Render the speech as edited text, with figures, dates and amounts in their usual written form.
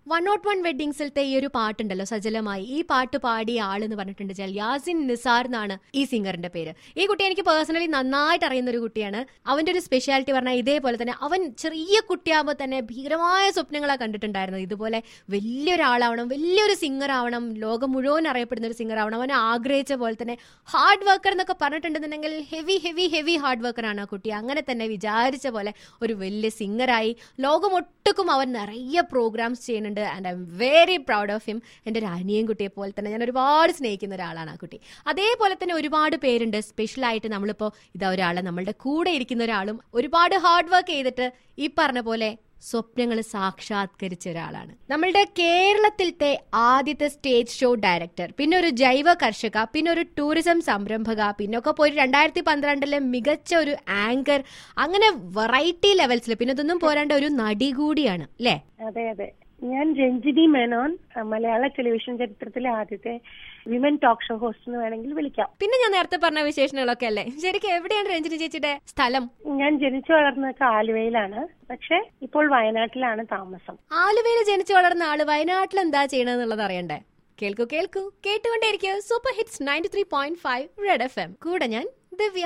101 വെഡ്ഡിങ്സിലത്തെ ഈ ഒരു പാട്ടുണ്ടല്ലോ സജലമായി, ഈ പാട്ട് പാടിയ ആളെന്ന് പറഞ്ഞിട്ടുണ്ട് യാസിൻ നിസാർ എന്നാണ് ഈ സിംഗറിന്റെ പേര്. ഈ കുട്ടി എനിക്ക് പേഴ്സണലി നന്നായിട്ട് അറിയുന്ന ഒരു കുട്ടിയാണ്. അവന്റെ ഒരു സ്പെഷ്യാലിറ്റി പറഞ്ഞാൽ ഇതേപോലെ തന്നെ അവൻ ചെറിയ കുട്ടിയാകുമ്പോൾ തന്നെ ഭീകരമായ സ്വപ്നങ്ങളാണ് കണ്ടിട്ടുണ്ടായിരുന്നത്. ഇതുപോലെ വലിയൊരാളാവണം, വലിയൊരു സിംഗർ ആവണം, ലോകം മുഴുവൻ അറിയപ്പെടുന്ന ഒരു സിംഗർ ആവണം. അവൻ ആഗ്രഹിച്ച പോലെ തന്നെ ഹാർഡ് വർക്കർ എന്നൊക്കെ പറഞ്ഞിട്ടുണ്ടെന്നുണ്ടെങ്കിൽ heavy heavy heavy hard worker ആണ് ആ കുട്ടി. അങ്ങനെ തന്നെ വിചാരിച്ച പോലെ ഒരു വലിയ സിംഗറായി ലോകമൊട്ടുക്കും അവൻ നിറയെ പ്രോഗ്രാംസ് ചെയ്യുന്നുണ്ട്. And I'm very proud of him. എൻ്റെ ഒരു അനിയൻ കുട്ടിയെ പോലെ തന്നെ ഞാൻ ഒരുപാട് സ്നേഹിക്കുന്ന ഒരാളാണ് ആ കുട്ടി. അതേപോലെ തന്നെ ഒരുപാട് പേരുണ്ട്. സ്പെഷ്യലായിട്ട് നമ്മളിപ്പോൾ ഇതാ ഒരാളെ നമ്മളുടെ കൂടെ ഇരിക്കുന്ന ഒരാളും ഒരുപാട് ഹാർഡ് വർക്ക് ചെയ്തിട്ട് ഈ പറഞ്ഞ പോലെ സ്വപ്നങ്ങൾ സാക്ഷാത്കരിച്ച ഒരാളാണ്. നമ്മളുടെ കേരളത്തിലത്തെ ആദ്യത്തെ സ്റ്റേജ് ഷോ ഡയറക്ടർ, പിന്നെ ഒരു ജൈവ കർഷക, പിന്നെ ഒരു ടൂറിസം സംരംഭക, പിന്നൊക്കെ പോയി 2012 മികച്ച ഒരു ആങ്കർ, അങ്ങനെ വെറൈറ്റി ലെവൽസിൽ, പിന്നെ ഇതൊന്നും പോരാണ്ട് ഒരു നടി കൂടിയാണ് അല്ലേ? അതെ അതെ. ഞാൻ രഞ്ജിനി മേനോൻ, മലയാള ടെലിവിഷൻ ചരിത്രത്തിലെ ആദ്യത്തെ വിമൻ ടോക്ക് ഷോ ഹോസ്റ്റ് എന്ന് വേണമെങ്കിൽ വിളിക്കാം. പിന്നെ ഞാൻ നേരത്തെ പറഞ്ഞ വിശേഷങ്ങളൊക്കെ അല്ലേ? ശരിക്കും എവിടെയാണ് രഞ്ജിനി ചേച്ചിയുടെ സ്ഥലം? ഞാൻ ജനിച്ചു വളർന്നതൊക്കെ ആലുവയിലാണ്, പക്ഷെ ഇപ്പോൾ വയനാട്ടിലാണ് താമസം. ആലുവയിൽ ജനിച്ചു വളർന്ന ആള് വയനാട്ടിൽ എന്താ ചെയ്യണമെന്നുള്ളത് അറിയണ്ടേ? കേൾക്കൂ കേൾക്കൂ, കേട്ടുകൊണ്ടേയിരിക്കും സൂപ്പർ ഹിറ്റ്സ് 93.5 റെഡ് FM. കൂടെ ഞാൻ ദിവ്യ.